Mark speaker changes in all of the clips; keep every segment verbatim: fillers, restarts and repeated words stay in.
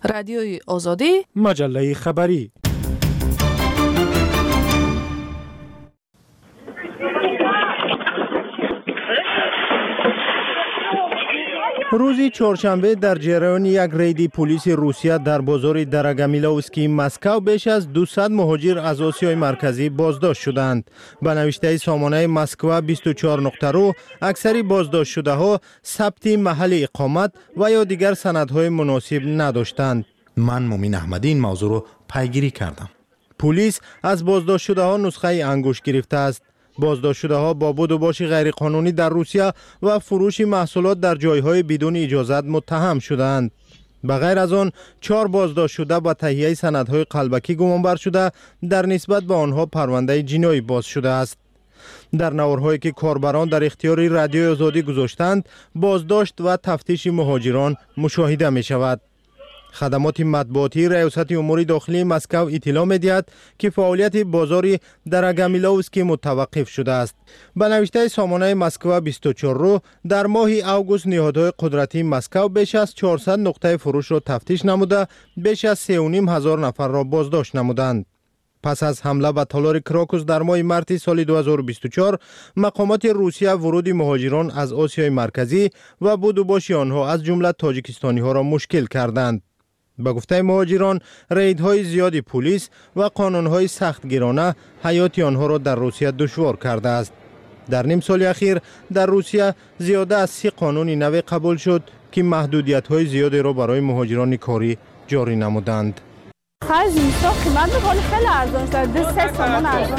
Speaker 1: رادیوی آزادی،
Speaker 2: مجله خبری. روزی چهارشنبه در جریان یک ریدی پلیس روسیه در بازار درگامیلوسکی مسکو بیش از دویست مهاجر از آسیای مرکزی بازداشت شدند. به نوشته سامانه مسکو بیست و چهار نقطه رو اکثری بازداشت شده ها ثبت محل اقامت و یا دیگر سندهای مناسب نداشتند.
Speaker 3: من مومین احمدی این موضوع رو پیگیری کردم.
Speaker 2: پلیس از بازداشت شده ها نسخه انگشت گرفته است. بازداشت شده ها با بود و باش غیرقانونی در روسیه و فروش محصولات در جایهای بدون اجازت متهم شدند. به غیر از آن چهار بازداشت شده با تهیه سندهای قلبکی گمانبر شده در نسبت به آنها پرونده جنایی باز شده است. در نوارهایی که کاربران در اختیار رادیوی آزادی گذاشتند بازداشت و تفتیش مهاجران مشاهده می شود. خدمات مطبوعاتی ریاست امور داخلی مسکو اطلاع می‌دهد که فعالیت بازار درگامیلوسکی متوقف شده است. به نوشته سامانه مسکو بیست و چهار رو در ماه اوگوست نهادهای قدرتی مسکو بیش از چهارصد نقطه فروش را تفتیش نموده بیش از سه و نیم هزار نفر را بازداشت نمودند. پس از حمله به تالار کراکوس در ماه مارس سال دو هزار و بیست و چهار مقامات روسیه ورود مهاجران از آسیای مرکزی و بود و باش آنها از جمله تاجیکستانی ها را مشکل کردند. به گفته مهاجران ریدهای زیادی پلیس و قانونهای سخت گیرانه حیات آنها را در روسیه دشوار کرده است. در نیم سال اخیر در روسیه زیاده از سی قانون نو قبول شد که محدودیت‌های زیادی را برای مهاجران کاری جاری نمودند.
Speaker 4: خرج نیستا قیمت بخوری خیلی ارزان شد. دو سه سامان ارزان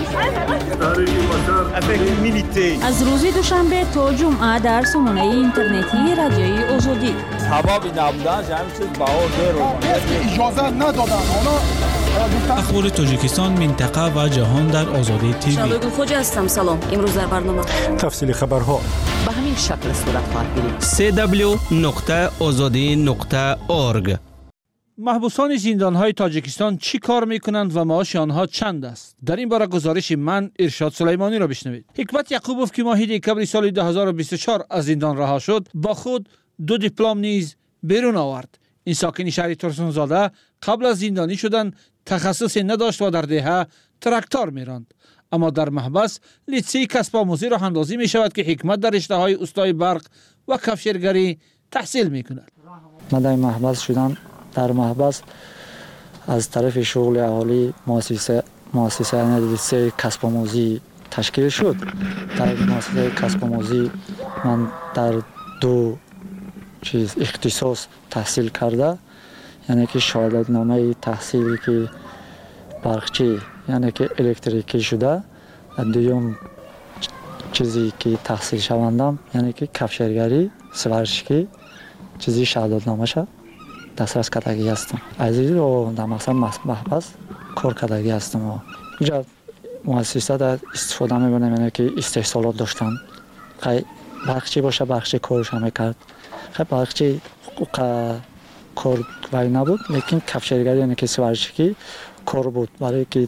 Speaker 5: شد. از روز دوشنبه تا جمعه در سامانه اینترنتی رادیوی آزادی.
Speaker 6: حبابی نبودن همین چیز بهار دیر
Speaker 7: اجازه ندادن.
Speaker 8: اخبار تاجیکستان، منطقه و جهان در آزادی تیوی.
Speaker 9: شبگون خوجا هستم. سلام. امروز در برنامه
Speaker 2: تفصیل خبرها
Speaker 9: به همین شکل صورت خواهد گرفت.
Speaker 8: سه دبلیو نقطه آزادی نقطه اورگ.
Speaker 10: محبوسان زندان‌های تاجیکستان چی کار می‌کنند و معاش آنها چند است؟ در این باره گزارش من ارشاد سلیمانی را بشنوید. حکمت یعقوبوف که ماه دکبر سال دو هزار و بیست و چهار از زندان رها شد، با خود دو دیپلم نیز بیرون آورد. این ساکن شهر ترسونزاده قبل از زندانی شدن تخصصی نداشت و در دهه تراکتور می‌راند. اما در محبس لیسه کسب آموزی راه اندازی می‌شود که حکمت در رشته‌های اوستای برق و کفشگری تحصیل می‌کند.
Speaker 11: من در محبس شدم. در محبس از طرف شغل اهالی مؤسسه مؤسسه لیسه کسب آموزی تشکیل شد. در مؤسسه کسب آموزی من در دو چیز اختصاص تحصیل کرده، یعنی که شهادت نامه تحصیلی که برقچی یعنی که الکتریکی شده، دوم چیزی که تحصیل شوندم یعنی که کفشگری سوارشکی چیزی شهادت نامه شد دسترس کردگی هستم. از این رو در مقصد محبس کار کردگی هستم. اینجا مؤسسه در استفاده می‌بینم یعنی که استحصالات داشتن. خیلی برقچی باشه برقچی کارش هم میکرد. خیلی برقچی کار وای نبود، لیکن کفشگری یعنی که سوارشکی کار بود برای که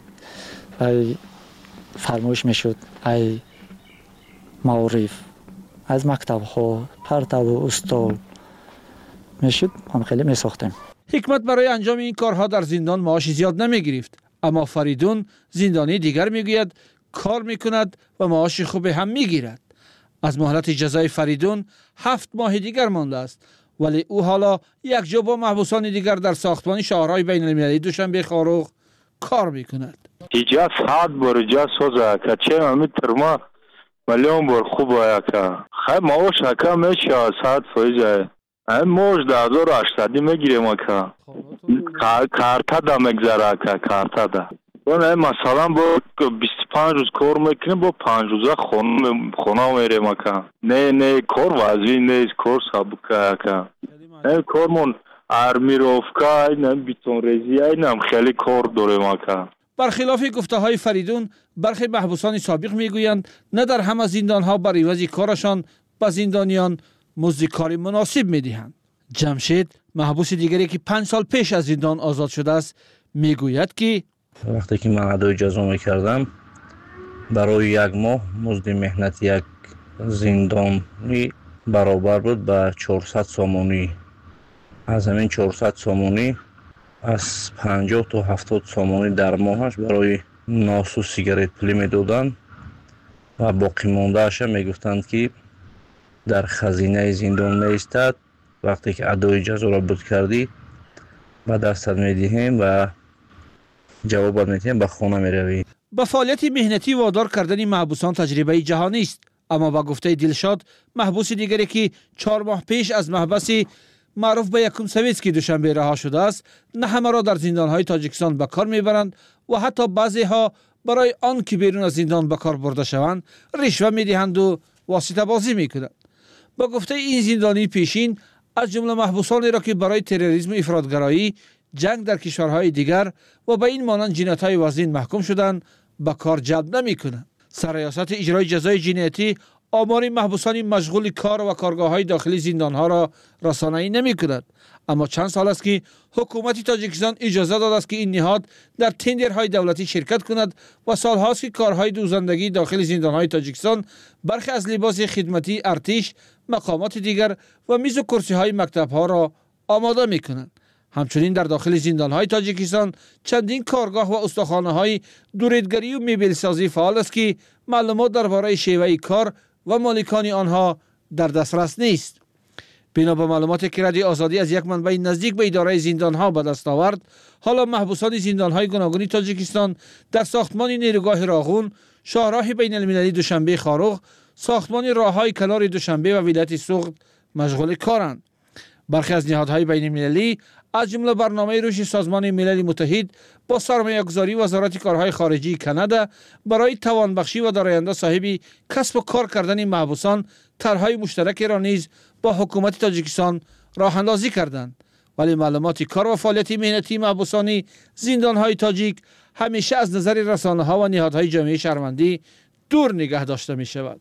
Speaker 11: فرمایش میشد ای معارف از مکتب ها پرتاب و استال میشد هم خیلی میساختیم.
Speaker 10: حکمت برای انجام این کارها در زندان معاش زیاد نمیگرفت، اما فریدون زندانی دیگر میگوید کار میکند و معاش خوب هم میگیرد. از مهلت جزای فریدون هفت ماه دیگر مانده است، ولی او حالا یک جا با محبوسان دیگر در ساختمان شاهراه بین المللی دوشنبه خاروخ کار میکند.
Speaker 12: اینجا ساعت برجا سوزه که چه همین ترما میلیون بر خوب آیا که خیلی معاش که میشه ساعت فایزه این موش ده هزار و هشتصدی میگیریم که کارتا دا مگذاره که کارتا دا اون مثلا با بیست و پنج روز کار میکنیم با پنج روزه خونه میریم که نه نه کار وضعی نیست، کار سابقه که این کارمون ارمیروفکا این بیتون ریزی این هم خیلی کار داریم که.
Speaker 10: برخلاف گفته های فریدون، برخی محبوسان سابق میگویند نه در همه زندان ها بر عوض کارشان به زندانیان مزد کاری مناسب میدهند. جمشید محبوس دیگری که پنج سال پیش از زندان آزاد شده است میگوید که
Speaker 13: وقتی که من ادای جزا میکردم برای یک ماه مزد مهنت یک زندانی برابر بود به چهارصد سومونی. از همین چهارصد سومونی از پنجاه تا هفتاد سامانی در ماهش برای ناس و سیگارت پولی میدادند و باقی ماندهش میگفتند که در خزینه زندان میستد. وقتی که ادای جزا را بود کردی و دستت میدهیم و جواب میدهیم به خانه میروی.
Speaker 10: به فعالیت مهنتی وادار کردن محبوسان تجربه جهانی است، اما با گفته دلشاد محبوس دیگری که چهار ماه پیش از محبس معروف به یکم سویتسکی دوشنبه رها شده است نه همه را در زندانهای تاجیکستان به کار میبرند و حتی بعضی ها برای آن که بیرون از زندان به کار برده شوند رشوه میدهند و واسطه بازی میکنند. با گفته این زندانی پیشین از جمله محبوسانی را که برای تروریسم و افراطگرایی، جنگ در کشورهای دیگر و به این مانند جنایت‌های وزین محکوم شدند به کار جلب نمی‌کنند. سرریاست اجرای جزای جنایتی آمار محبوسان مشغول کار و کارگاه‌های داخلی زندان‌ها را رسانه‌ای نمی‌کند، اما چند سال است که حکومت تاجیکستان اجازه داده است که این نهاد در تندرهای دولتی شرکت کند و سال‌هاست که کارهای دوزندگی داخل زندان‌های تاجیکستان برخی از لباس خدمتی ارتش، مقامات دیگر و میز و کرسی‌های مکتب‌ها را آماده می‌کنند. همچنین در داخل زندان‌های تاجیکستان چندین کارگاه و استخوان‌های دوریدگری و میبلسازی فعال است که معلومات درباره شیوه کار و مالکان آنها در دسترس نیست. بنا به معلوماتی که رادیو آزادی از یک منبع نزدیک به اداره زندان‌ها به دست آورد، حالا محبوسان زندان‌های گوناگون تاجیکستان در ساختمان نیروگاه راغون، شاهراه بین المللی دوشنبه خاروق، ساختمان راههای کنار دوشنبه و ولایت سوخت مشغول کارند. برخی از نهادهای بین المللی از جمله برنامه رشد سازمان ملل متحد با سرمایه‌گذاری وزارت کارهای خارجی کانادا برای توانبخشی و در آینده صاحب کسب و کار کردن محبوسان طرح‌های مشترک را نیز با حکومت تاجیکستان راه اندازی کردند، ولی معلومات کار و فعالیت مهنتی محبوسان زندان‌های تاجیک همیشه از نظر رسانه‌ها و نهادهای جامعه شهروندی دور نگه داشته می‌شود.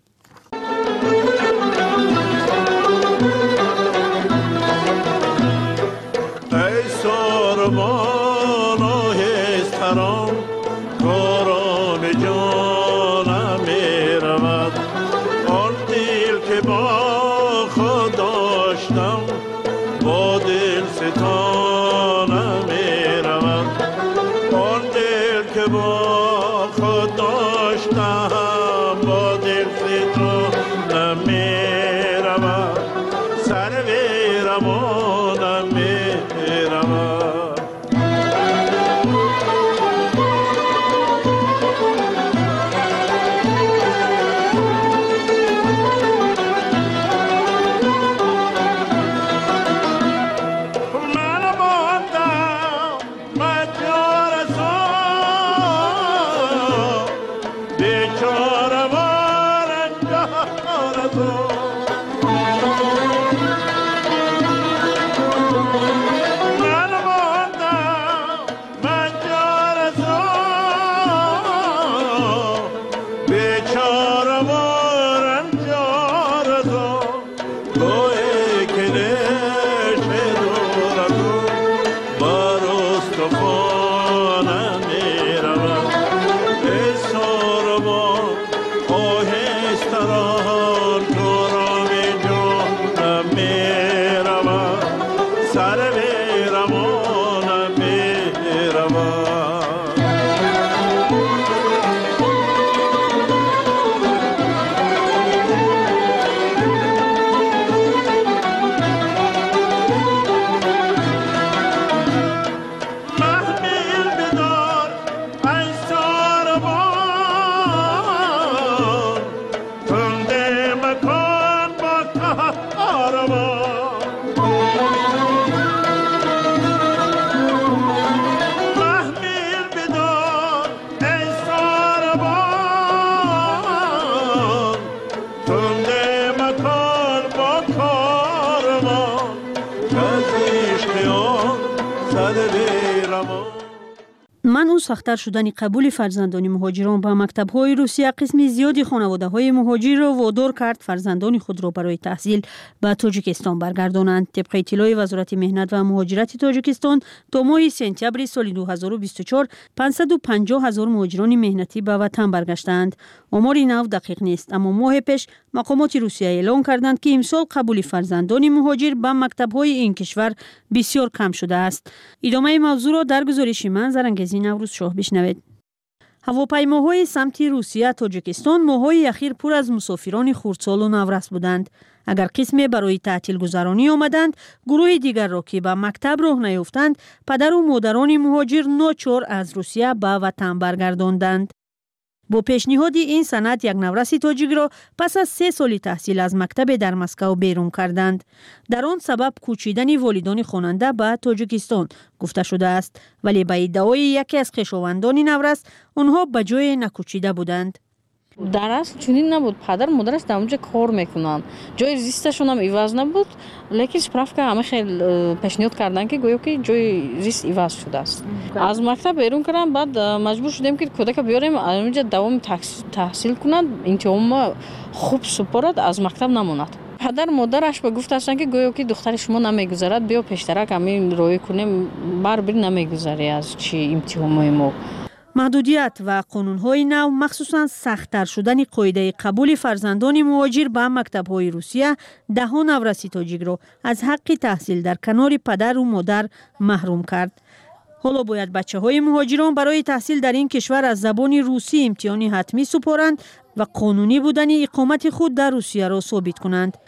Speaker 1: منع سخت‌تر شدن قبول فرزندان مهاجران به مکتب‌های روسیه قسم زیادی خانواده‌های مهاجر را وادار کرد فرزندان خود را برای تحصیل به تاجیکستان برگردانند. طبق اطلاع وزارت مهنت و مهاجرت تاجیکستان تا ماه سپتامبر سال دو هزار و بیست و چهار پانصد و پنجاه هزار مهاجران مهنتی به وطن برگشتند. آمار نو دقیق نیست، اما ماه پیش مقامات روسیه اعلام کردند که امسال قبول فرزندان مهاجر به مکتب‌های این کشور بسیار کم شده است. ادامه موضوع را در گزارش من زرنگزی نوروز شاه بشنوید. هواپیماهای سمت روسیه تاجیکستان ماه‌های اخیر پر از مسافران خردسال و نورس بودند. اگر قسمی برای تعطیل گذرانی آمدند، گروه دیگر را که به مکتب راه نیافتند، پدر و مادران مهاجر ناچار از روسیه به وطن برگرداندند. با پیشنهاد این سند یک نورس تاجیک را پس از سه سال تحصیل از مکتب در مسکو بیرون کردند. در آن سبب کوچیدن والدان خواننده به تاجیکستان گفته شده است، ولی به ادعای یکی از خویشاوندان نورس آنها به جای نکوچیده بودند.
Speaker 7: در اصل چنین نبود. پدر مادرش در اونجا کار میکنن، جای زیستشون هم عوض نبود، لیکن سپرافکا همه خیلی پیشنهاد کردن که گویا که جای زیست عوض شده است. از مکتب بیرون کردن، بعد مجبور شدیم که کودک بیاریم اونجا دوام تحصیل کنند، انتظام خوب سپرد از مکتب نماند. پدر مادرش به گفت هستن که گویا که دختر شما نمیگذرد، بیا پیشترک همین روی کنیم، بر بر نمیگذری از چی امتحان ما.
Speaker 1: محدودیت و قانون‌های نو، مخصوصاً سخت‌تر شدن قاعده قبول فرزندان مهاجر به مکتب‌های روسیه، ده نورسی تاجیک را از حق تحصیل در کنار پدر و مادر محروم کرد. حالا باید بچه‌های مهاجران برای تحصیل در این کشور از زبان روسی امتحان حتمی سپارند و قانونی بودن اقامت خود در روسیه را ثابت کنند.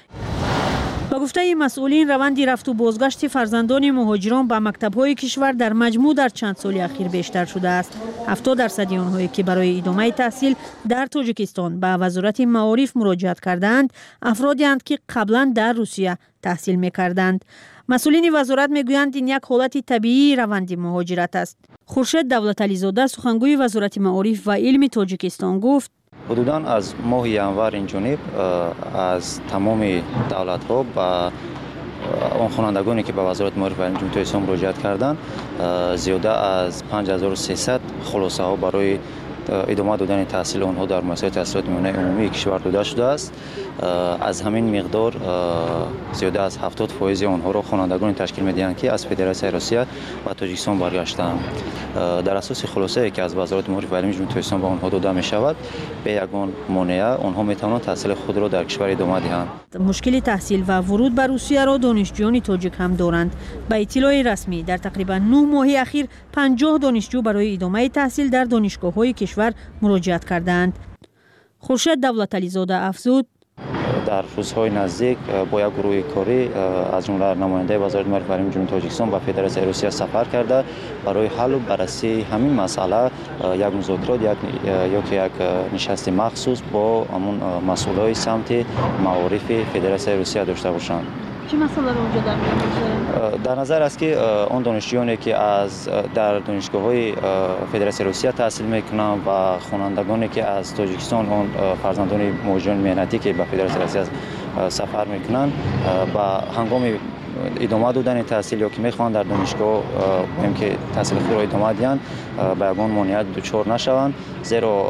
Speaker 1: با گفته مسئولین، روند رفت و بازگشت فرزندان مهاجران به مکتب‌های کشور در مجموع در چند سال اخیر بیشتر شده است. هفتاد درصد آنهایی که برای ادامه تحصیل در تاجیکستان به وزارت معارف مراجعت کردند، افرادی اند که قبلا در روسیه تحصیل می‌کردند. مسئولین وزارت میگویند این یک حالت طبیعی روند مهاجرت است. خورشید دولتعلی زاده، سخنگوی وزارت معارف و علم تاجیکستان، گفت
Speaker 14: حدوداً از ماه ینور این جانب از تمام دولت‌ها و آن خوانندگانی که به وزارت معارف و علم تاجیکستان مراجعت کردند، زیاده از پنج هزار و سیصد خلاصه ها برای ادامه دادن تحصیل آنها در مؤسسات تحصیلات میانه عمومی کشور داده شده است. از همین مقدار زیاده از هفتاد فیصد آنها را خوانندگان تشکیل می‌دهند که از فدراسیون روسیه و تاجیکستان برگشتند. در اساس خلاصه‌ای که از وزارت معارف و علم تاجیکستان به آنها داده می‌شود، به یگان مانع آنها می‌توانند تحصیل خود را در کشور ادامه دهند.
Speaker 1: مشکل تحصیل و ورود به روسیه را دانشجویان تاجیک هم دارند. به اطلاع رسمی در تقریبا نه ماه اخیر پنجاه دانشجو برای ادامه تحصیل در دانشگاه‌های کشور مراجعت کردند. خورشید دولتعلی زاده افزود
Speaker 14: در روزهای نزدیک با یک گروه کاری از جمله نماینده وزارت معارف و علم جمهوری تاجیکستان به فدراسیون روسیه سفر کرده برای حل و بررسی همین مسئله یک مذاکرات یک یا که یک نشست مخصوص با همون مسئولای سمت معارف فدراسیون روسیه داشته باشند.
Speaker 1: چه مسئله رو اونجا در میان می‌گذارند؟
Speaker 14: در نظر است که آن دانشجویانی که از در دانشگاه‌های فدراسیون روسیه تحصیل می‌کنند و خوانندگانی که از تاجیکستان آن فرزندان مهاجران مهنتی که به فدراسیون روسیه سفر می‌کنند و هنگام ادامه دادن تحصیل یا که می‌خواهند در دانشگاه هم که تحصیل خود را ادامه دهند به یگان مانعیت دچار نشوند، زیرا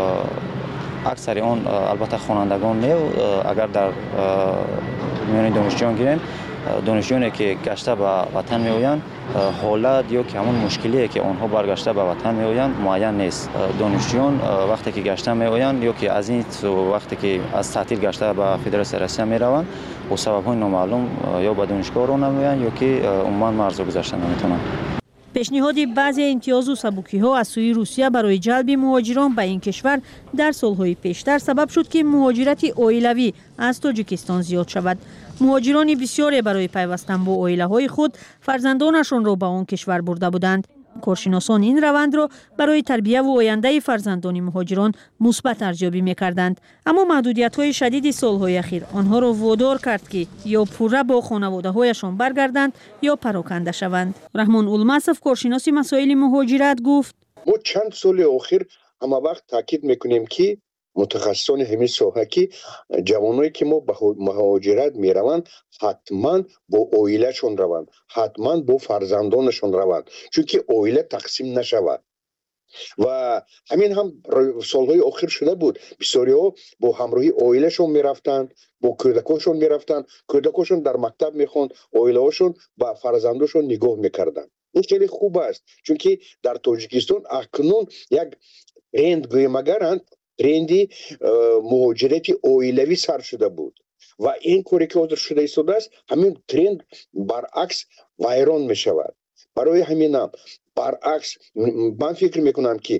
Speaker 14: اکثر آن البته خوانندگان نه، اگر در میان دانشجویان گیریم، دانشجویانی که گشته به وطن میآیند حالت یا که همون مشکلی که آنها برگشته به وطن میآیند معین نیست. دانشجویان وقتی که گشته میآیند یا که از این وقتی که از تعطیل گشته به فدراسیون روسیه میروند با سبب‌های نامعلوم یا به دانشگاه رو نمیآیند یا که عموما مرز گذشته نمیتونند.
Speaker 1: پیشنهاد بعضی امتیاز و سبوکی‌ها از سوی روسیه برای جلب مهاجران به این کشور در سالهای پیشتر سبب شد که مهاجرت عائلوی از تاجیکستان زیاد شود. مهاجران بسیاری برای پیوستن با عائله‌های خود فرزندانشان را به آن کشور برده بودند. کارشناسان این روند را برای تربیت و آینده فرزندان مهاجران مثبت ارزیابی می‌کردند، اما محدودیت‌های شدید سال‌های اخیر آنها را وادار کرد که یا پوره با خانواده‌هایشان برگردند یا پراکنده شوند. رحمان المصف، کارشناس مسائل مهاجرت، گفت
Speaker 15: ما چند سال اخیر همه وقت تاکید می‌کنیم که متخصصان همین ساحه که جوانایی که ما به مهاجرت میروند حتما با عائله‌شون روند، حتما با فرزندانشون روند، چون که عائله تقسیم نشود. و همین هم سالهای آخر شده بود. بسیاری ها با همراهی اویلشون میرفتن، با کودکاشون میرفتن، کودکاشون در مکتب میخوند، اویلهاشون با فرزنداشون نگاه میکردن. این خیلی خوب است، چون که در تاجیکستان اکنون یک ترند گویمگرند، ترندی مهاجرت اویلوی سر شده بود و این کاری که حاضر شده ایستاده است، همین ترند برعکس ویران می شود. برای همین هم برعکس من فکر میکنم که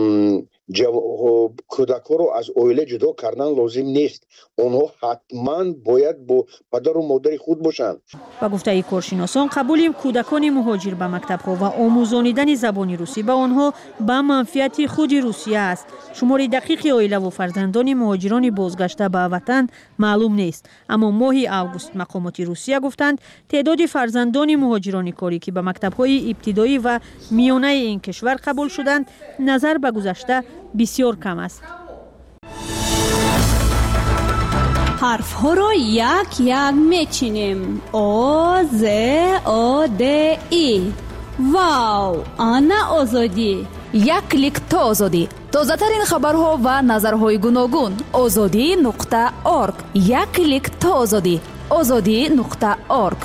Speaker 15: کودک ها رو از اویله جدا کردن لازم نیست. اونها حتما باید با پدر و مادر خود باشند.
Speaker 1: با گفته کارشناسان قبول کودکان مهاجر به مکتب ها و آموزانیدن زبان روسی به آنها به منفعت خود روسیه است. شمار دقیق اویله و فرزندان مهاجران بازگشته به وطن معلوم نیست، اما ماه اوگوست مقامات روسیه گفتند تعداد فرزندان مهاجران کاری که به مکتب های ابتدایی و میانه این کشور قبول شدند نظر به گذشته بسیار کم است.
Speaker 5: حرف ها را یک یک میچینیم. او ز او د ای. واو، آنا آزادی.
Speaker 9: یک کلیک تا آزادی. تازه ترین خبرها و نظرهای گوناگون. آزادی نقطه اورگ. یک کلیک تا آزادی. آزادی نقطه اورگ.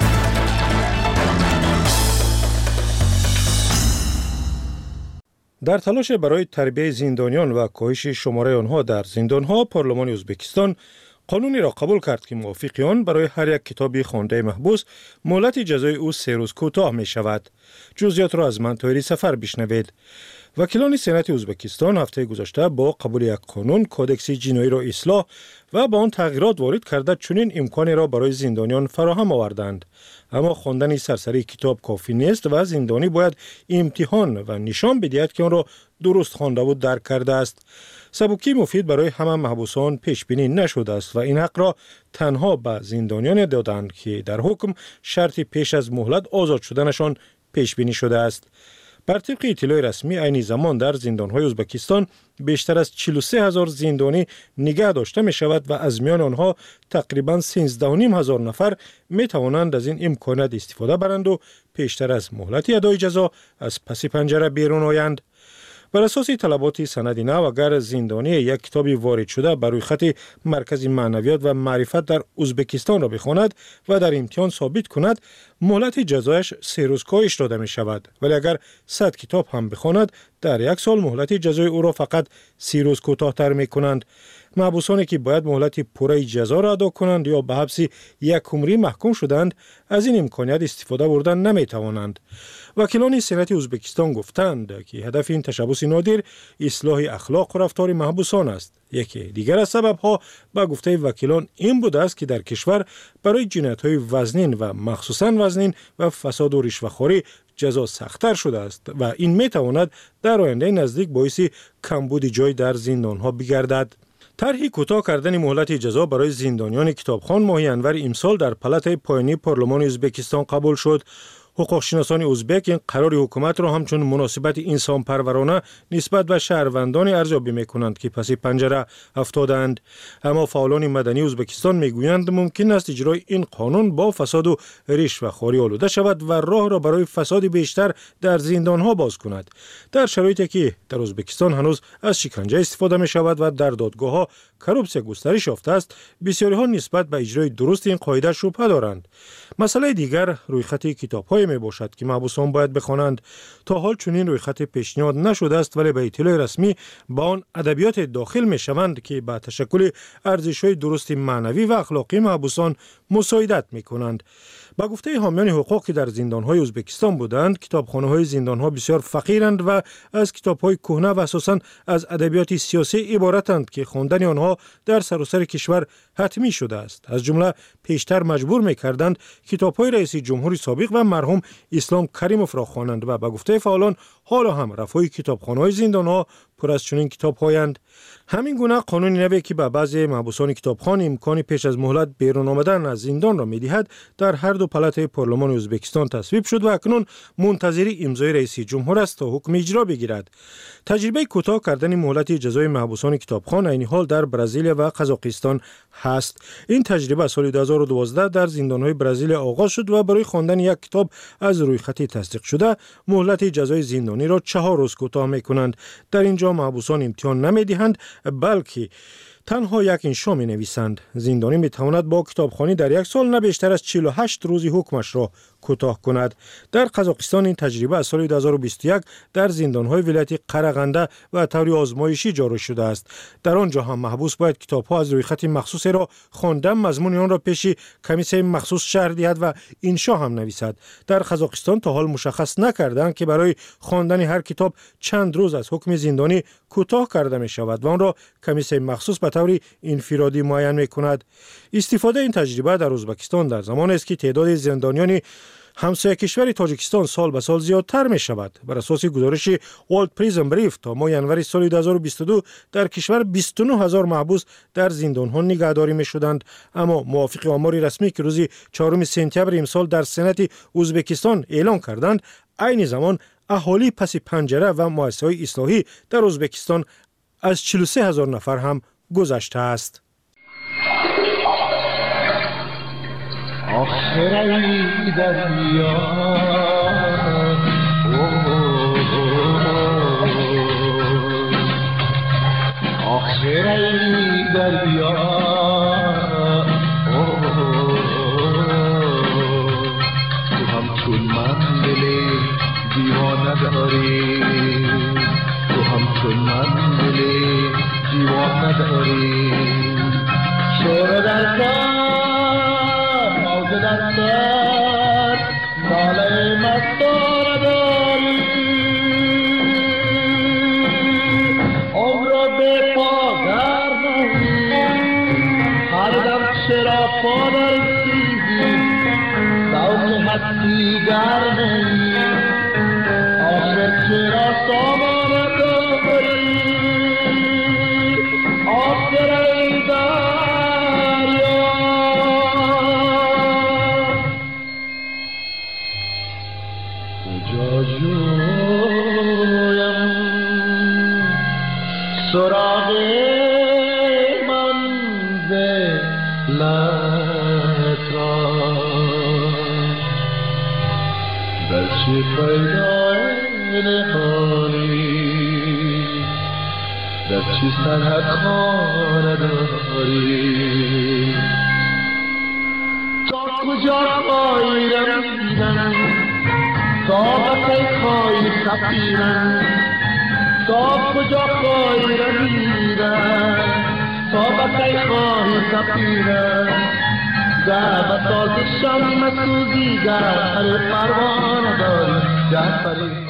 Speaker 16: در تلاش برای تربیت زندانیان و کاهش شماره آنها در زندانها، پارلمان ازبکستان قانونی را قبول کرد که موافق آن برای هر یک کتابی خوانده محبوس مهلت جزای او سه روز کوتاه می شود. جزئیات را از من طاهری سفر بشنوید. وکیلان سنات ازبکستان هفته گذشته با قبول یک قانون کودکس جنایی را اصلاح و با آن تغییرات وارد کرده چنین امکانی را برای زندانیان فراهم آوردند. اما خواندن سرسری کتاب کافی نیست و زندانی باید امتحان و نشان بدهد که آن را درست خوانده و درک کرده است. سبکی مفید برای همه محبوسان پیش بینی نشده است و این حق را تنها به زندانیان دادند که در حکم شرطی پیش از مهلت آزاد شدنشان پیش بینی شده است. بر طبق اطلاع رسمی عین زمان در زندان‌های ازبکستان بیشتر از چهل و سه هزار زندانی نگه داشته می شود و از میان آنها تقریباً سیزده و نیم هزار نفر می توانند از این امکانات استفاده برند و پیشتر از مهلت ادای جزا از پس پنجره بیرون آیند. بر اساس طلبات سند نو، اگر زندانی یک کتابی وارد شده بر روی خط مرکز معنویات و معرفت در ازبکستان را بخواند و در امتحان ثابت کند، مهلت جزایش سه روز کاهش داده می شود. ولی اگر صد کتاب هم بخواند، در یک سال مهلت جزای او را فقط سی روز کوتاه‌تر می کنند. محبوسانی که باید مهلت پوره جزا را ادا کنند یا به حبس یک عمری محکوم شدند، از این امکانیت استفاده بردن نمی توانند. وکیلان سنات ازبکستان گفتند که هدف این تشبث نادر اصلاح اخلاق و رفتار محبوسان است. یکی دیگر از سببها به گفته وکیلان این بوده است که در کشور برای جنایت‌های وزنین و مخصوصاً وزنین و فساد و رشوه‌خواری جزا سخت‌تر شده است و این می تواند در آینده نزدیک باعث کمبود جای در زندان‌ها بگردد. طرح کوتاه کردن مهلت جزا برای زندانیان کتابخوان ماه انور امسال در پلات پایینی پارلمان ازبکستان قبول شد. حقوقشناسان ازبک این قرار حکومت را همچون مناسبت انسان پرورانه نسبت به شهروندان ارزیابی می‌کنند که پس پنجره افتادند. اما فعالان مدنی ازبکستان میگویند ممکن است اجرای این قانون با فساد و رشوه‌خواری آلوده شود و راه را برای فساد بیشتر در زندان‌ها باز کند. در شرایطی که در ازبکستان هنوز از شکنجه استفاده می‌شود و در دادگاه‌ها کروپسیا گسترش یافته است، بسیاری‌ها نسبت به اجرای درست این قاعده شبهه دارند. مسئله دیگر رویخط کتاب‌های می باشد که محبوسان باید بخوانند. تا حال چنین رویخط پیشنهاد نشده است، ولی به اطلاع رسمی با آن ادبیات داخل می شوند که به تشکل ارزش‌های درست معنوی و اخلاقی محبوسان مساعدت می کنند. با گفته حامیان حقوق که در زندان‌های ازبکستان بودند، کتابخانه‌های زندان‌ها بسیار فقیرند و از کتاب‌های کهنه و اساساً از ادبیات سیاسی عبارتند که خواندن آنها در سراسر کشور حتمی شده است. از جمله پیشتر مجبور می‌کردند کتاب‌های رئیس جمهور سابق و مرحوم اسلام کریموف را خوانند و با گفته فعالان حالا هم رفای کتابخانه‌های زندان‌ها پر از چنین کتاب‌هایند. همین گونه قانون نوی که به بعضی محبوسان کتابخوان امکان پیش از مهلت بیرون آمدن از زندان را می‌دهد در هر دو پالات پارلمان ازبکستان تصویب شد و اکنون منتظر امضای رئیس جمهور است تا حکم اجرا بگیرد. تجربه کوتاه کردن مهلت جزای محبوسان کتابخوان عین حال در برزیل و قزاقستان هست. این تجربه سال دو هزار و دوازده در زندان‌های برزیل آغاز شد و برای خواندن یک کتاب از روی خطی تصدیق شده مهلت جزای زندانی را چهار روز کوتاه می‌کنند. در اینجا محبوسان امتحان نمی‌دهند بلکه تنها یک انشا می نویسند. زندانی می تواند با کتابخوانی در یک سال نه بیشتر از چهل و هشت روزی حکمش را کوتاه کند. در قزاقستان این تجربه از سال دو هزار و بیست و یک در زندان‌های ولایت قرغنده و طور آزمایشی جاری شده است. در آنجا هم محبوس باید کتاب‌ها از روی خط مخصوص را خواندن مضمون آن را پیش کمیسیون مخصوص شرح دهد و انشا هم نویسد. در قزاقستان تا حال مشخص نکردند که برای خواندن هر کتاب چند روز از حکم زندانی کوتاه کرده می شود و آن را کمیسیون مخصوص به طور انفرادی معین می کند. استفاده این تجربه در ازبکستان در زمانی است که تعداد زندانیان همسایه کشور تاجیکستان سال به سال زیادتر می شود. بر اساس گزارش ورلد پریزن بریف تا ماه ینوری سال دو هزار و بیست و دو در کشور بیست و نه هزار محبوس در زندان‌ها نگهداری می شدند. اما موافق آمار رسمی که روز چهارم سپتامبر امسال در سنت ازبکستان اعلام کردند، عین زمان اهالی پس پنجره و مؤسسه‌های اصلاحی در ازبکستان از چهل و سه هزار نفر هم گذشته است.
Speaker 17: آخری دریا آخری دریا تو همچون من دل دیوانه داری تو همچون من دل دیوانه داری شور در دستر ناله مستار داری عمر به پادر نهی هر دم چرا پادر سیزی دوک حسی گر نهی آخر چرا سامان داری آخر ای سراغ منزلت را در چه پیدا نهانی در چه سرحد خانه داری تا کجا خواهی رمیدن تا بکی خواهی سفیرن تا کجا خواهی رمیدن تا بکی خواهی سفیرن در بساز شم سوزی در پر پروانه داری در پر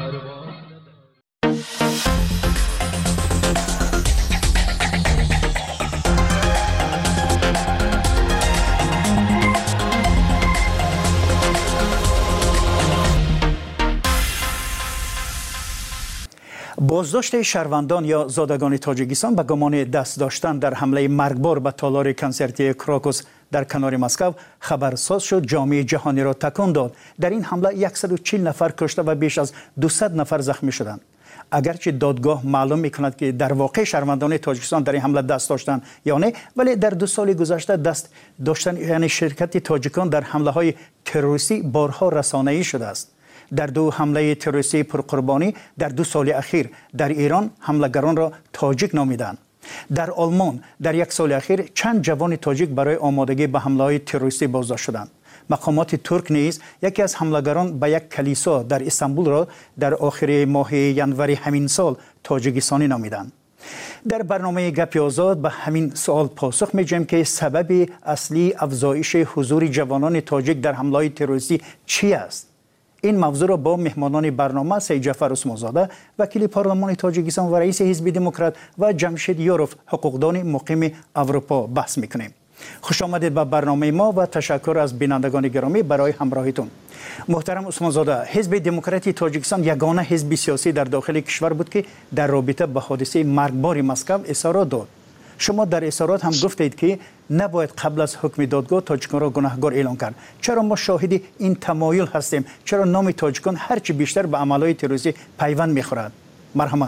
Speaker 18: بازداشت شهروندان یا زادگان تاجیکستان به گمان دست داشتن در حمله مرگبار به تالار کنسرتی کراکوس در کنار مسکو خبرساز شد، جامعه جهانی را تکان داد. در این حمله صد و چهل نفر کشته و بیش از دویست نفر زخمی شدند. اگرچه دادگاه معلوم می‌کند که در واقع شهروندان تاجیکستان در این حمله دست داشتند یا نه، ولی در دو سال گذشته دست داشتن یعنی شرکت تاجیکان در حمله‌های تروریستی بارها رسانه‌ای شده است. در دو حمله تروریستی پرقربانی در دو سال اخیر در ایران حملگران را تاجیک نامیدند. در آلمان در یک سال اخیر چند جوان تاجیک برای آمادگی به حمله‌های تروریستی بازداشت شدند. مقامات ترک نیز یکی از حملگران به یک کلیسا در استانبول را در آخر ماه ینوری همین سال تاجیکستانی نامیدند. در برنامه گپ آزاد به همین سوال پاسخ می‌دهیم که سبب اصلی افزایش حضور جوانان تاجیک در حمله‌های تروریستی چی است؟ این موضوع را با مهمانان برنامه سید جعفر عثمانزاده وکیل پارلمان تاجیکستان و رئیس حزب دموکرات و جمشید یوروف حقوقدان مقیم اروپا بحث می‌کنیم. خوش آمدید به برنامه ما و تشکر از بینندگان گرامی برای همراهیتون. محترم عثمانزاده، حزب دموکراتی تاجیکستان یگانه حزب سیاسی در داخل کشور بود که در رابطه با حادثه مرگبار مسکو اظهارات داد. شما در اظهارات هم گفتید که نباید قبل از حکم دادگاه تاجیکان را گناهکار اعلام کرد. چرا ما شاهد این تمایل هستیم؟ چرا نام تاجیکان هرچی بیشتر به عملهای تروریستی پیوند میخورد؟ مرحمت.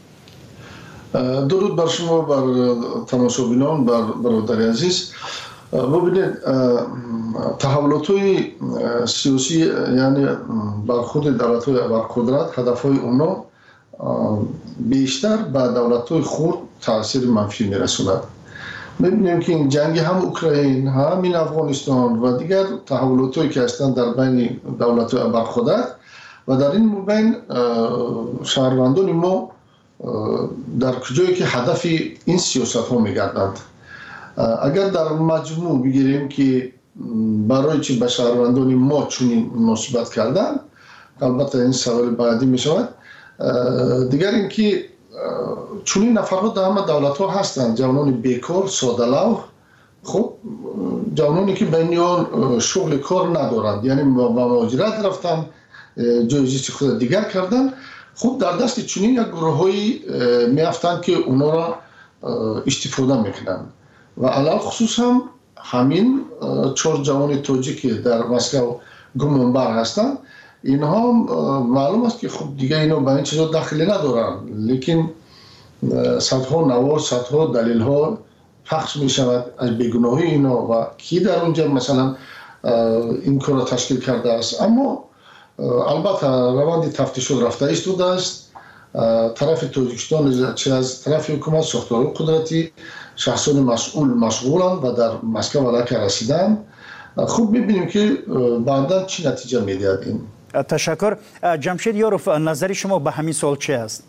Speaker 19: درود بر شما، بر تماشاگران، بر برادر عزیز. ببینید تحولات‌های سیاسی یعنی بر خود دولت‌های ابرقدرت هدف‌های اونا بیشتر به دولت‌های خود تاثیر منفی می‌رساند. می‌بینیم که این جنگ هم اوکراین، هم این افغانستان و دیگر تحولات‌هایی که هستند در بین دولت‌های ابرقدرت و در این بین شهروندان ما در کجایی که هدف این سیاست‌ها می‌گردند. اگر در مجموع بگیریم که برای چی به شهروندان ما چنین مناسبت کردن، البته این سوال بعدی می شود. دیگر اینکه چنین نفرها در همه دولت ها هستند، جوانان بیکار، ساده لوح، خب جوانانی که بینیان شغل کار ندارند، یعنی با مهاجرت رفتن، جای زیست خود دیگر کردن، خب در دست چنین یک گروهایی میافتند که اونا را استفاده میکنند. و علال خصوص هم همین چهار جوان تاجیکی در مسکو گمانبر هستند. اینها معلوم است که خب دیگه اینا به این چیزا دخلی ندارن، لیکن صدها نوار، صدها دلیل ها پخش می شود از بیگناهی اینا و کی در اونجا مثلا این کار را تشکیل کرده است. اما البته روند تفتیشات رفته ایستاده است. طرف تاجیکستان چه از طرف حکومت، ساختار قدرتی، شخصان مسئول مشغولند و در مسکو علاقه رسیدن. خوب ببینیم که بعدا چی نتیجه میدهد این.
Speaker 18: تشکر. جمشید یاروف، نظر شما به همین سوال چی است؟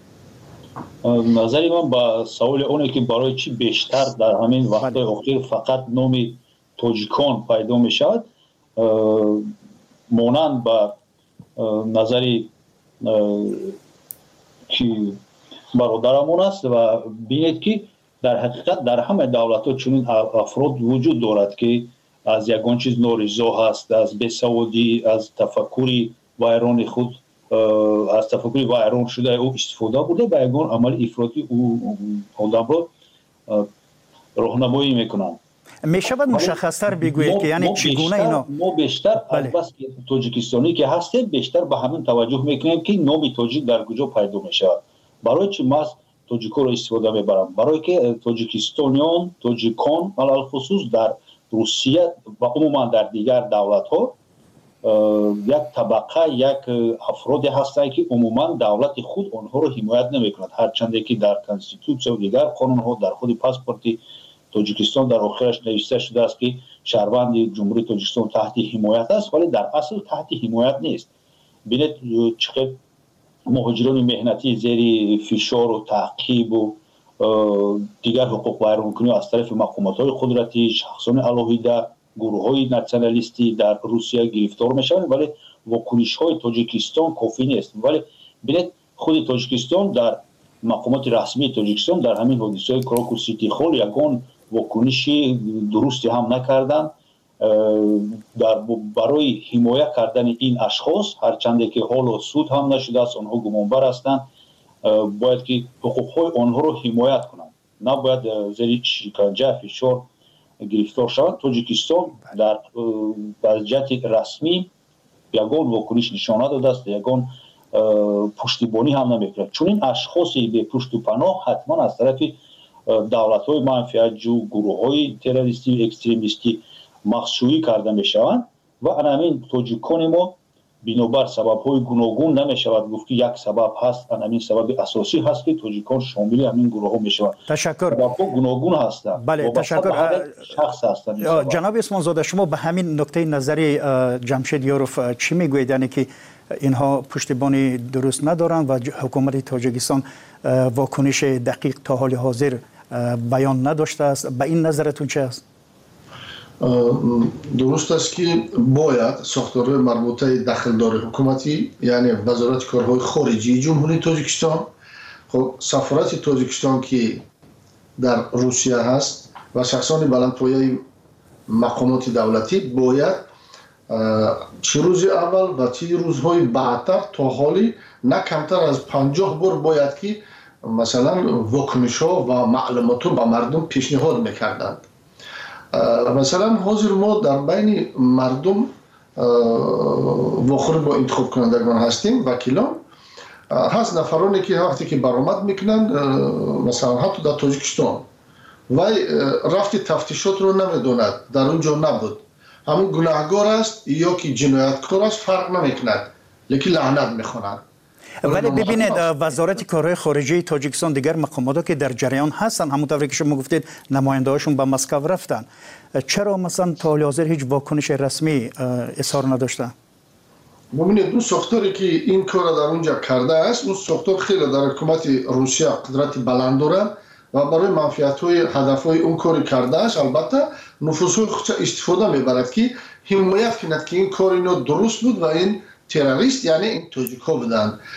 Speaker 20: نظری من با سوال اونه که برای چی بیشتر در همین وقت اخیر فقط نام تاجیکان پیدا می شود، مانند با نظری که برادرمون است و بینید که در حقیقت در همه دولت ها چنین افراد وجود دارد که از یگان چیز نارضا هست، از بیسوادی، از تفکری ویران خود، از تفکری ویران شده او استفاده بوده به یگان عمل افراطی او آدم را راهنمایی میکنند.
Speaker 18: می شود مشخص‌تر بگویید که یعنی چگونه اینا؟
Speaker 20: ما بیشتر از بس که تاجیکستانی که هستیم بیشتر به همین توجه میکنیم که نام تاجیک در کجا پیدا میشود. برای چی ما تاجیک‌ها را استفاده میبرم؟ برای که تاجیکستانیان، تاجیکان علل خصوص در روسیه و عموما در دیگر دولت‌ها یک طبقه، یک افرادی هستند که عموما دولت خود آنها را حمایت نمیکند، هرچند که در کانستیتوسیون و دیگر قانون‌ها در خود پاسپورت تاجیکستان در آخرش نوشته شده است که شهروند جمهوری تاجیکستان تحت حمایت است، ولی در اصل تحت حمایت نیست. ببینید چقدر مهاجران مهنتی زیر فشار و تعقیب و دیگر حقوق ویرانکنی از طرف مقامات‌های قدرتی، شخصان علاهیده، گروه‌های ناسیونالیستی در روسیه گرفتار میشوند، ولی واکنش‌های تاجیکستان کافی نیست. ولی ببینید خود تاجیکستان در مقامات رسمی تاجیکستان در همین حادثه کراکوس سیتی هال یگان واکنشی درستی هم نکردند در برای حمایت کردن این اشخاص، هرچند که حال سود هم نشده است، آنها گمانبر هستند، باید که حقوق‌های آنها را حمایت کنند، نباید زیر شکنجه فشار گرفتار شوند. تاجیکستان در وضعیت رسمی یگان واکنش نشان نداده است، یگان پشتیبانی هم نمی‌کند. چون این اشخاصی به پشت و پناه حتما از طرف دولت‌های منفعت‌جو، گروه‌های تروریستی و اکستریمیستی مخشویی کرده می‌شوند و همین تاجیکان ما بنابر سبب‌های گوناگون نمی‌شود گفت که یک سبب هست، همین سبب اساسی هست که تاجیکان شامل همین گروه‌ها می‌شوند.
Speaker 18: تشکر.
Speaker 20: سبب‌ها گوناگون هستند.
Speaker 18: بله، تشکر.
Speaker 20: شخص هستند.
Speaker 18: جناب اسمان زاده، شما به همین نکته نظری جمشید یاروف چی میگویید؟ یعنی که اینها پشتیبانی درست ندارند و حکومت تاجیکستان واکنش دقیق تا حال حاضر بیان نداشته است. به این نظرتون چه است؟
Speaker 19: درست است که باید ساختارهای مربوطه دخلدار حکومتی، یعنی وزارت کارهای خارجی جمهوری تاجیکستان، خب سفارت تاجیکستان که در روسیه هست و شخصان بلندپایه مقامات دولتی باید چه روز اول و چه روزهای بعدتر تا حالی نه کمتر از پنجاه بار باید که مثلا واکنش ها و معلومات رو به مردم پیشنهاد میکردند. مثلا حاضر ما در بین مردم واخور با انتخاب کنندگان هستیم، وکیلان هست نفرانی که وقتی که برآمد میکنند مثلا حتی در تاجیکستان وای رفت تفتیشات رو نمیدوند، در اونجا نبود، همون گناهگار است یا که جنایتکار است فرق نمیکند، لیکن لعنت میخواند.
Speaker 18: ولی ببینید وزارت کارهای خارجه تاجیکستان دیگر مقامات که در جریان هستن، همونطوری که شما گفتید نماینده هاشون به مسکو رفتن، چرا مثلا تا حال حاضر هیچ واکنش رسمی اظهار نداشتن؟
Speaker 19: ببینید اون ساختاری که این کار در اونجا کرده است، اون ساختار خیلی در حکومت روسیه قدرت بلند داره و برای منفعت های هدف های اون کاری کرده است. البته نفوذ های خودش استفاده میبرد که حمایت کند که این کار اینا درست بود و این تروریست یعنی این تاجیک ها بودند.